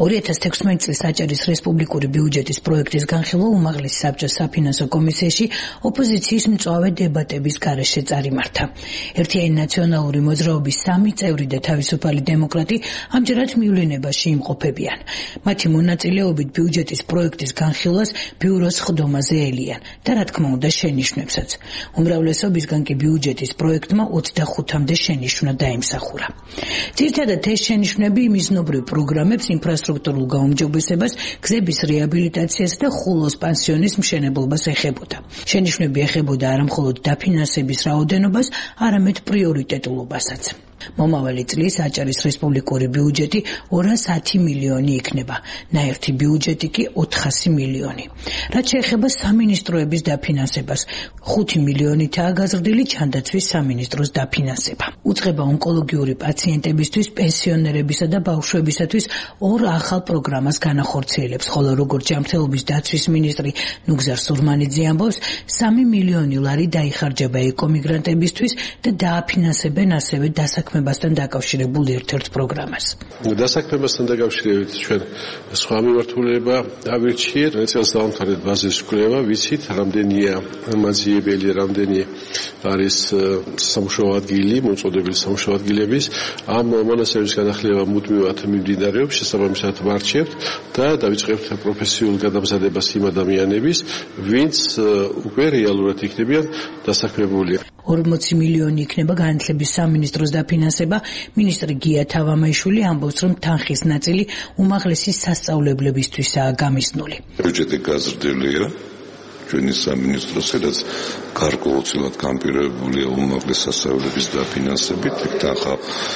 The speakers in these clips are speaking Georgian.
2016 წლის აჭარის რესპუბლიკური ბიუჯეტის პროექტის განხილვა უმაღლესი საბჭოს საფინანსო კომისიაში ოპოზიციის მწვავე დებატების გარეშე წარიმართა. ერთიანი ნაციონალური მოძრაობის 3 წევრი და თავისუფალი დემოკრატი ამჯერად მივლინებაში იმყოფებიან. მათი მონაწილეობით ბიუჯეტის პროექტის განხილვას ბიუროს ხდომაზე ელიან და რა თქმა უნდა შენიშვნებსაც. უმრავლესობისგან კი ბიუჯეტის პროექტმა 25-მდე შენიშვნა დაიმსახურა. ძირითადად ეს შენიშვნები მიზნობრივ პროგრამებს, ინფრასტრუქტურულ გაუმჯობესებას, გზების რეაბილიტაციას და ხულოს პანსიონის მშენებლობას ეხებოდა. შენიშვნები ეხებოდა არა მხოლოდ დაფინანსების რაოდენობას, არამედ პრიორიტეტულობასაც. მომავალი წლის აჭარის რესპუბლიკური ბიუჯეტი 210 მილიონი იქნება, ნაერთი ბიუჯეტი კი 400 მილიონი. რაც შეეხება სამინისტროების დაფინანსებას, 5 მილიონითაა გაზრდილი ჩანდაცვის სამინისტროს დაფინანსება. უწყება ონკოლოგიური პაციენტებისთვის, პენსიონერებისა და ბავშვებისათვის 2 ახალ პროგრამას განახორციელებს, ხოლო როგორც ჯანმრთელობის დაცვის მინისტრი ნუგზარ სურმანიძე ამბობს, 3 მილიონი ლარი დაიხარჯება ეკომიგრანტებისთვის და დააფინანსებენ ასევე დასაქმებასთან დაკავშირებულ ერთ-ერთ პროგრამას. დასაქმებასთან დაკავშირებით ჩვენ სხვა მიმართულება ავირჩიეთ. წელს დავამთავრეთ ბაზის კვლევა, ვიცით რამდენია მაძიებელი, რამდენი არის სამუშაო ადგილი, მოწოდებული სამუშაო ადგილების. ამ მონაცემების განახლება მუდმივად მიმდინარეობს, შესაბამისად ვარჩევთ და დავიწყებთ პროფესიულ გადამზადებას იმ ადამიანების, ვინც უკვე რეალურად იქნებიან დასაქმებული. 40 მილიონი იქნება განათლების სამინისტროს დაფინანსება. მინისტრი გია თავამაიშვილი ამბობს, რომ თანხის ნაწილი უმაღლესი სასწავლებლებისთვისაა გამიზნული. ბიუჯეტი გაზრდილია ჩვენი სამინისტროს, სადაც გარკვეულწილად განპირობებულია უმაღლეს სასწავლებლების დაფინანსებით, თანხა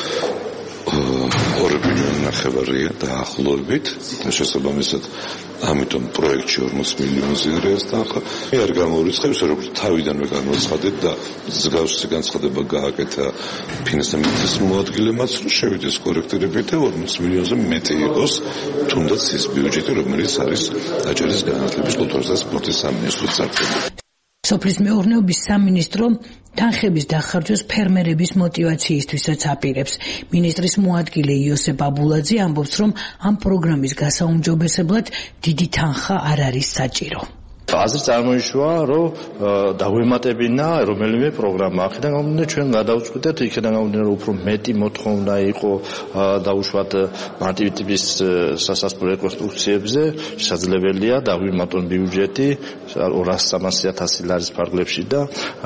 2,5 მილიონია დაახლოებით, შესაბამისად ამიტომ პროექტში 40 მილიონზე არის თანხა. არ გამოურიცხებს, როგორც თავიდანვე გამოცხადეთ და მსგავსი განცხადება გააკეთა ფინანსთა მინისტრის მოადგილემაც, რომ შევიდეს კორექტირებით და 40 მილიონზე მეტი იყოს თუნდაც ის ბიუჯეტი, რომელიც არის აჭარის განათლების, კულტურის და სპორტის სამინისტროს წარდგენილი. სოფლის მეურნეობის სამინისტრო თანხების დახარჯვას ფერმერების მოტივაციისთვისაც აპირებს. მინისტრის მოადგილე იოსებ აბულაძე ამბობს, რომ ამ პროგრამის გასაუმჯობესებლად დიდი თანხა არ არის საჭირო. აზრი წარმოიშვა, რომ დავემატებინა რომელიმე პროგრამა. აქედან გამომდინარე ჩვენ გადავწყვიტეთ, იქედან გამომდინარე უფრო მეტი მოთხოვნა იყო დაუშვათ მარტივი ტიპის სასაზღვრო რეკონსტრუქციებზე. შესაძლებელია დავიმატონ ბიუჯეტი 200-300 ლარის ფარგლებში და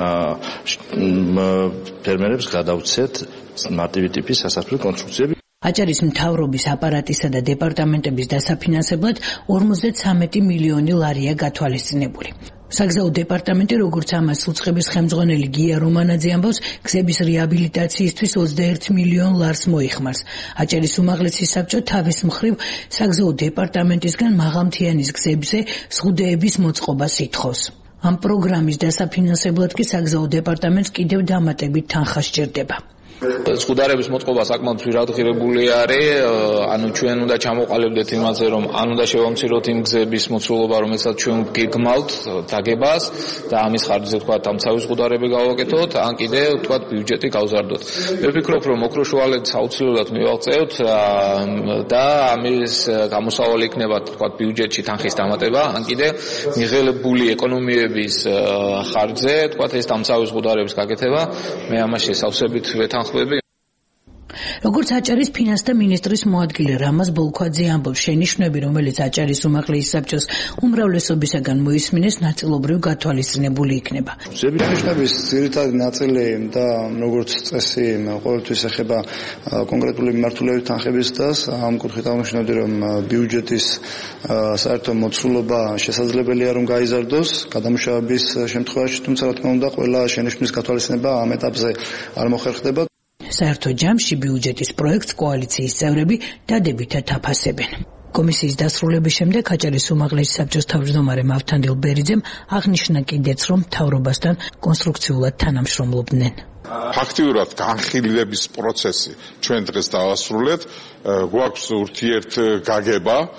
ფერმერებს გადავცეთ მარტივი ტიპის სასაზღვრო კონსტრუქციები. აჭარის მთავრობის აპარატისა და დეპარტამენტების დასაფინანსებლად 53 მილიონი ლარია გათვალისწინებული. საგზაო დეპარტამენტი, როგორც ამას უწყების ხელმძღვანელი გია რომანაძე ამბობს, გზების რეაბილიტაციისთვის 21 მილიონ ლარს მოიხმარს. აჭარის უმაღლესი საბჭო თავის მხრივ საგზაო დეპარტამენტისგან მაღალმთიანის გზებზე ზღუდეების მოწყობას ითხოვს. ამ პროგრამის დასაფინანსებლად კი საგზაო დეპარტამენტს კიდევ დამატებით თანხა სჭირდება. ზღუდარების მოწყობა საკმაოდ ძვირადღირებული არის, ანუ ჩვენ უნდა ჩამოყალიბდეთ იმაზე, რომ ან უნდა შევამციროთ იმ გზების მოცულობა, რომელსაც ჩვენ გეგმავთ დაგებას და ამის ხარჯზე თქვა ამცავი ზღუდარები გავაკეთოთ, ან კიდე თქვა ბიუჯეტი გავზარდოთ. მე ვფიქრობ, რომ ოქროშუალედს აუცილებლად მივაღწევთ და ამის გამოსავალი იქნება თქვა ბიუჯეტში თანხის დამატება, ან კიდე მიღებული ეკონომიების ხარჯზე თქვა ეს ამცავი ზღუდარების გაკეთება. მე ამაში სავსებით ვეთანხმები. როგორც აჭარის ფინანსთა მინისტრის მოადგილე რამაზ ბოლქვაძე ამბობს, შენიშვნები, რომელიც აჭარის უმაღლესი საბჭოს უმრავლესობისაგან მოისმინეს, ნაწილობრივ გათვალისწინებული იქნება. შენიშვნების ძირითადი ნაწილი და როგორც წესი ყოველთვის ეხება კონკრეტული მიმართულებით თანხების დასს. ამ კუთხით აღნიშნავდი, რომ ბიუჯეტის საერთო მოცულობა შესაძლებელია რომ გაიზარდოს გადამუშავების შემთხვევაში, თუმცა რა თქმა უნდა, ყველა შენიშვნის გათვალისწინება ამ ეტაპზე არ მოხერხდება. საერთო ჯამში ბიუჯეტის პროექტს კოალიციის წევრები დადებითად აფასებენ. კომისიის დასრულების შემდეგ აჭარის უმაღლესი საბჭოს თავმჯდომარე მავთანდილ ბერიძემ აღნიშნა კიდეც, რომ მთავრობასთან კონსტრუქციულად თანამშრომლობდნენ. ფაქტიურად განხილვების პროცესი ჩვენ დღეს დავასრულეთ, გვაქვს ურთიერთგაგება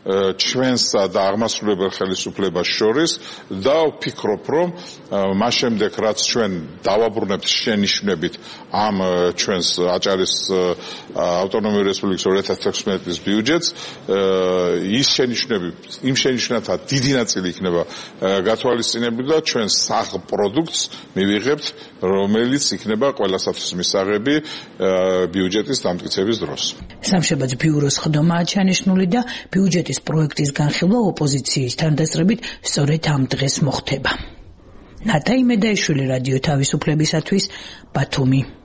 ჩვენსა და აღმასრულებელ ხელისუფლებას შორის და ვფიქრობ, რომ მას შემდეგ რაც ჩვენ დავაბრუნებთ შენიშვნებით ამ ჩვენს აჭარის ავტონომიური რესპუბლიკის 2016 წლის ბიუჯეტს, ის შენიშვნები, იმ შენიშვნათა დიდი ნაწილი იქნება გათვალისწინებული და ჩვენ საღ პროდუქტს მივიღებთ, რომელიც იქნება ყველასათვის მისაღები ბიუჯეტის დამტკიცების დროს. სამშაბათს ბიუროს ხდომაა ჩანიშნული და ბიუჯეტის პროექტის განხილვა ოპოზიციის თანდასწრებით სწორედ ამ დღეს მოხდება. ნატა იმედაიშვილი, რადიო თავისუფლებისათვის, ბათუმი.